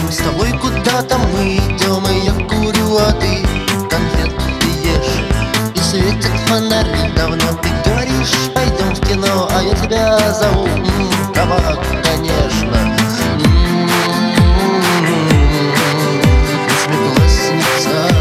С тобой куда-то мы идем, и я курю, а ты конфетки ешь. И светят фонари, давно ты говоришь: пойдем в кино, а я тебя зову. Кабак, конечно. Восьмиклассница.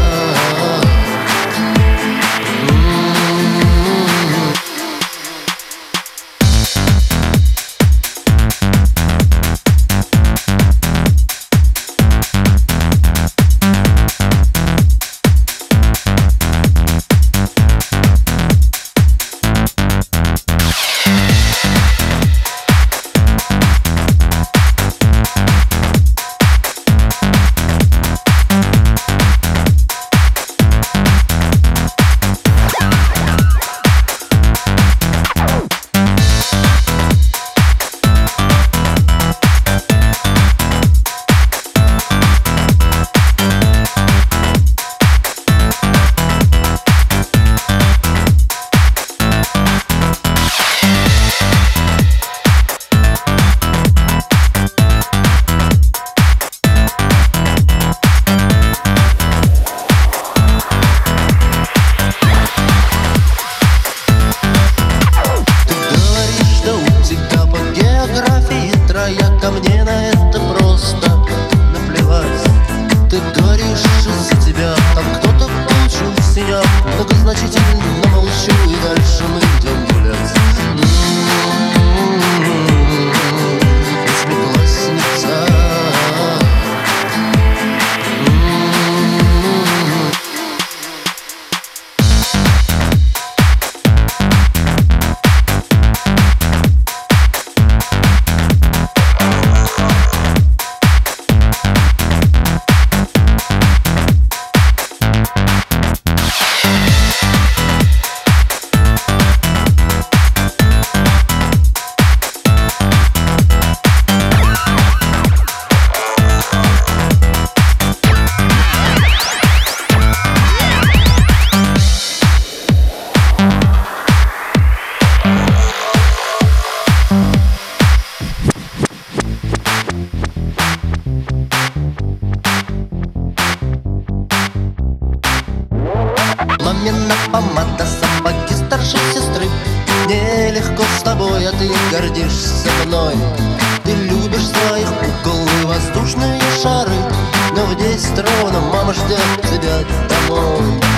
Ко мне на это просто наплевать. Ты говоришь, из-за тебя там кто-то получил синяк. Многозначительно молчу, и дальше мы идем гулять. Восьмиклассница. Мамина помада, сапоги старшей сестры. Нелегко с тобой, а ты гордишься мной. Ты любишь своих кукол и воздушные шары, но в 10 ровно мама ждет тебя домой.